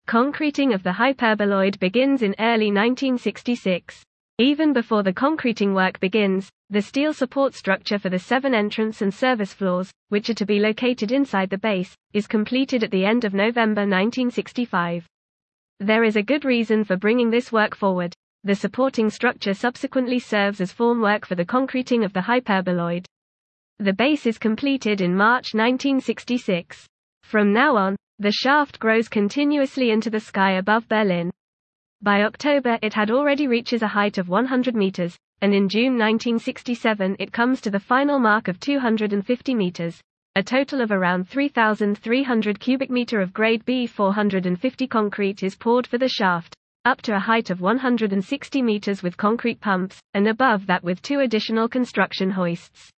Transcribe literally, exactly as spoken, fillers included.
Concreting of the hyperboloid begins in early nineteen sixty-six. Even before the concreting work begins, the steel support structure for the seven entrance and service floors, which are to be located inside the base, is completed at the end of November nineteen sixty-five. There is a good reason for bringing this work forward. The supporting structure subsequently serves as formwork for the concreting of the hyperboloid. The base is completed in March nineteen sixty-six. From now on, the shaft grows continuously into the sky above Berlin. By October it had already reaches a height of one hundred meters, and in June nineteen sixty-seven it comes to the final mark of two hundred fifty meters. A total of around three thousand three hundred cubic meter of grade B four hundred fifty concrete is poured for the shaft, up to a height of one hundred sixty meters with concrete pumps, and above that with two additional construction hoists.